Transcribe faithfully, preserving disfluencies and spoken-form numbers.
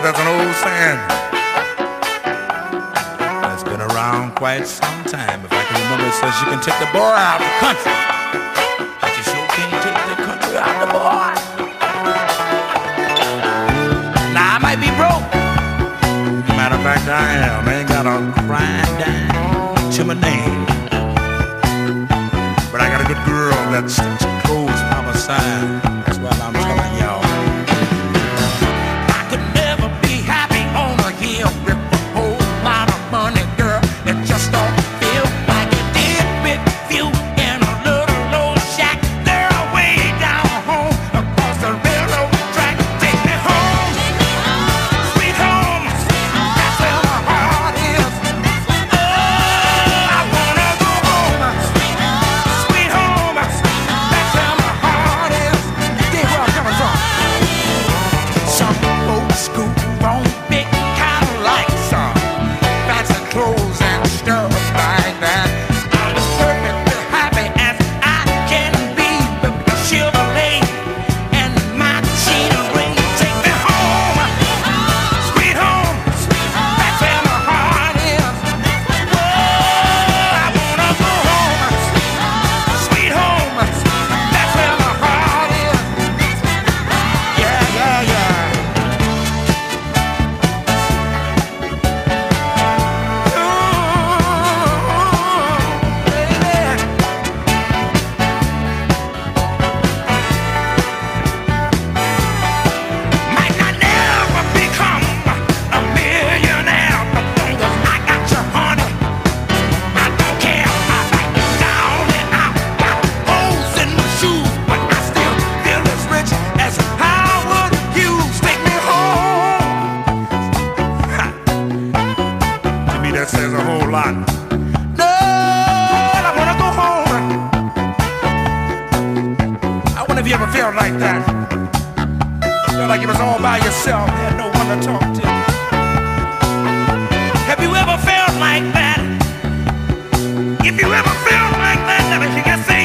there's an old saying that's been around quite some time. If I can remember, it says you can take the boy out of the country, but you sure can't take the country out of the boy. Now I might be broke. Matter of fact, I am. I ain't got a crying dime to my name, but I got a good girl that sticks close by my side. That's what I'm telling y'all. I could never be happy on a hill with a whole lot of money, girl. It just don't feel like it did with you in a little old shack there way down home across the railroad track. Take me home, sweet home. That's where my heart is. Oh, I wanna go home, sweet home. That's where my heart is. Dig where I'm coming from. Some folks scoop on big Cadillacs, some fancy clothes and stuff like that. I'm as perfectly happy as I can be with the Chevrolet and my machinery. Take me home, sweet home. That's where my heart is. Oh, I wanna go home, sweet home. That's where my heart is. Yeah, yeah, yeah. Might not never become a millionaire, but long as I got your honey, I don't care. I like it down and out, got holes in my shoes, but I still feel as rich as Howard Hughes. Take me home. Ha. To me, that says a whole lot. Lord, I wanna go home. I wonder if you ever felt like that. Felt like you was all by yourself, had no one to talk to. Have you ever felt like that? If you ever felt like that, then you can say